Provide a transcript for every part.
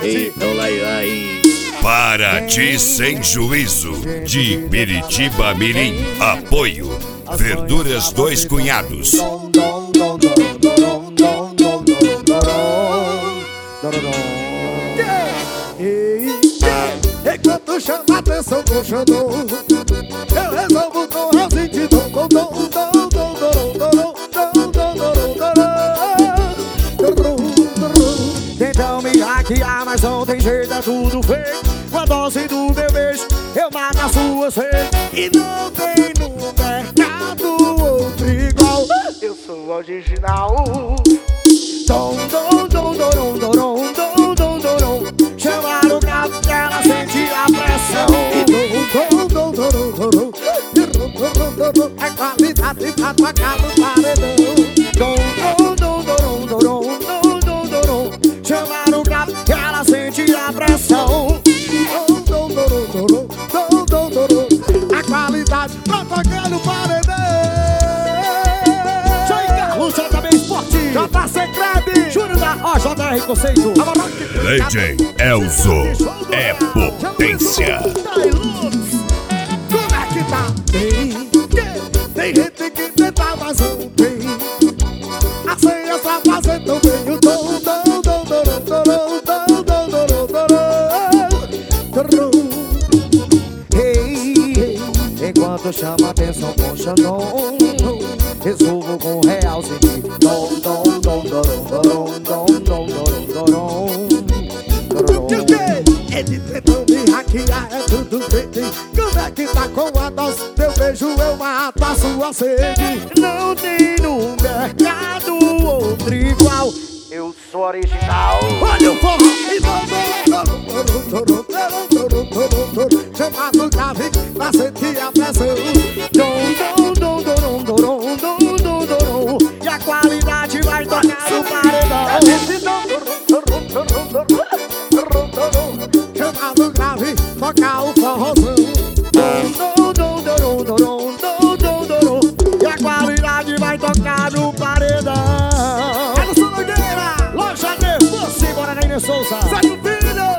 Esporte. Paraty Sem Juízo, de Biritiba Mirim. Apoio Verduras Dois Cunhados. Enquanto chama a atenção com o Xandão, eu resolvo com o Raulzinho de dom. Então me hackear, mas não tem jeito, é tudo feito. Com a dose do meu beijo, eu mato a sua sede. E não tem no mercado outro igual. Eu sou o original. Chamar o gato que ela sente a pressão. É qualidade pra tocar no paredão. Chamar o gato que ela sente a pressão. A qualidade pra tocar no paredão. Carlos JB Esporte, JC Clube, Júnior da OJR Conceito. DJ Elzo é potência. Como é que tá? Tem gente que tenta, mas não tem. A senha só fazendo tão bem o tom. Enquanto chama atenção com o Xandão, resolvo com o realzinho de dom. Ele tentou me hackear, é tudo feito. Como é que tá com a dose? Meu beijo eu mato a sua sede. Não tem no mercado outro igual. Eu sou original. Olha o forró e chamado o grave pra sentir a pressão. E a qualidade vai tocar no paredão. Chamado grave, tocar o forrozão. E a qualidade vai tocar no paredão. Edson Nogueira, Loja de Você, Guarani Souza, Zé Filho,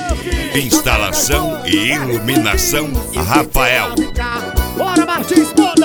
Instalação e iluminação Rafael. Bora Martins, bora!